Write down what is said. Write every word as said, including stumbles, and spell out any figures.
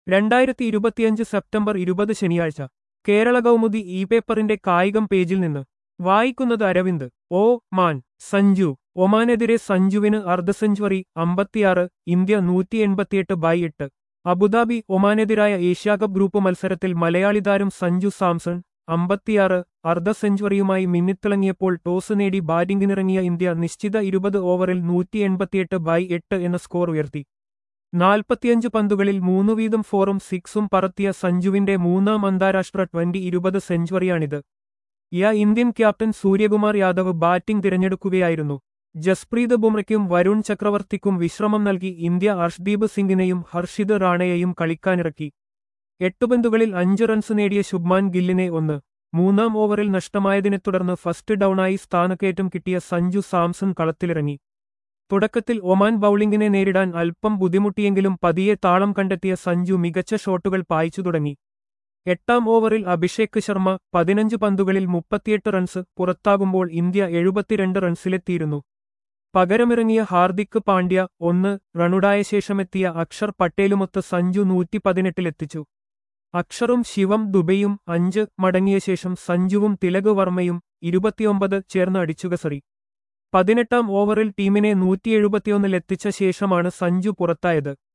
രണ്ടായിരത്തി ഇരുപത്തിയഞ്ച് സെപ്റ്റംബർ ഇരുപത് ശനിയാഴ്ച കേരള കൗമുദി ഇ പേപ്പറിന്റെ കായികം പേജിൽ നിന്ന് വായിക്കുന്നത് അരവിന്ദ്. ഓ മാൻ സഞ്ജു ഒമാനെതിരെ സഞ്ജുവിന് അർദ്ധ സെഞ്ചുറി അമ്പത്തിയാറ് ഇന്ത്യ നൂറ്റി എൺപത്തിയെട്ട് ബൈ എട്ട്. അബുദാബി ഒമാനെതിരായ ഏഷ്യാകപ്പ് ഗ്രൂപ്പ് മത്സരത്തിൽ മലയാളി താരം സഞ്ജു സാംസൺ അമ്പത്തിയാറ് അർദ്ധ സെഞ്ചുറിയുമായി മിന്നിത്തിളങ്ങിയപ്പോൾ ടോസ് നേടി ബാറ്റിംഗിനിറങ്ങിയ ഇന്ത്യ നിശ്ചിത ഇരുപത് ഓവറിൽ നൂറ്റി എൺപത്തിയെട്ട് ബൈ എട്ട് എന്ന സ്കോർ ഉയർത്തി. നാൽപ്പത്തിയഞ്ച് പന്തുകളിൽ മൂന്നു വീതം ഫോറും സിക്സും പറത്തിയ സഞ്ജുവിന്റെ മൂന്നാം അന്താരാഷ്ട്ര ട്വന്റി ഇരുപത് സെഞ്ചുറിയാണിത്. യ Indian captain Suryakumar Yadav batting തിരഞ്ഞെടുക്കുകയായിരുന്നു. ജസ്പ്രീത് ബുംറയ്ക്കും വരുൺ ചക്രവർത്തിക്കും വിശ്രമം നൽകി ഇന്ത്യ അർഷ്ദീപ് സിംഗിനെയും ഹർഷിത് റാണയെയും കളിക്കാനിറക്കി. എട്ടു പന്തുകളിൽ അഞ്ച് റൺസ് നേടിയ ശുഭ്മാൻ ഗില്ലിനെ ഒന്ന് മൂന്നാം ഓവറിൽ നഷ്ടമായതിനെ തുടർന്ന് ഫസ്റ്റ് ഡൌണായി സ്ഥാനക്കയറ്റം കിട്ടിയ സഞ്ജു സാംസൺ കളത്തിലിറങ്ങി. തുടക്കത്തിൽ ഒമാൻ ബൌളിംഗിനെ നേരിടാൻ അല്പം ബുദ്ധിമുട്ടിയെങ്കിലും പതിയെ താളം കണ്ടെത്തിയ സഞ്ജു മികച്ച ഷോട്ടുകൾ പായിച്ചു തുടങ്ങി. എട്ടാം ഓവറിൽ അഭിഷേക് ശർമ്മ പതിനഞ്ച് പന്തുകളിൽ മുപ്പത്തിയെട്ട് റൺസ് പുറത്താകുമ്പോൾ ഇന്ത്യ എഴുപത്തിരണ്ട് റൺസിലെത്തിയിരുന്നു. പകരമിറങ്ങിയ ഹാർദിക് പാണ്ഡ്യ ഒന്ന് റണ്ണുടായ ശേഷമെത്തിയ അക്ഷർ പട്ടേലുമൊത്ത് സഞ്ജു നൂറ്റി പതിനെട്ടിലെത്തിച്ചു. അക്ഷറും ശിവം ദുബെയും അഞ്ച് മടങ്ങിയ ശേഷം സഞ്ജുവും തിലക് വർമ്മയും ഇരുപത്തിയൊമ്പത് ചേർന്ന് അടിച്ചുകസറി. പതിനെട്ടാം ഓവറിൽ ടീമിനെ നൂറ്റി എഴുപത്തിയൊന്നിലെത്തിച്ച ശേഷമാണ് സഞ്ജു പുറത്തായത്.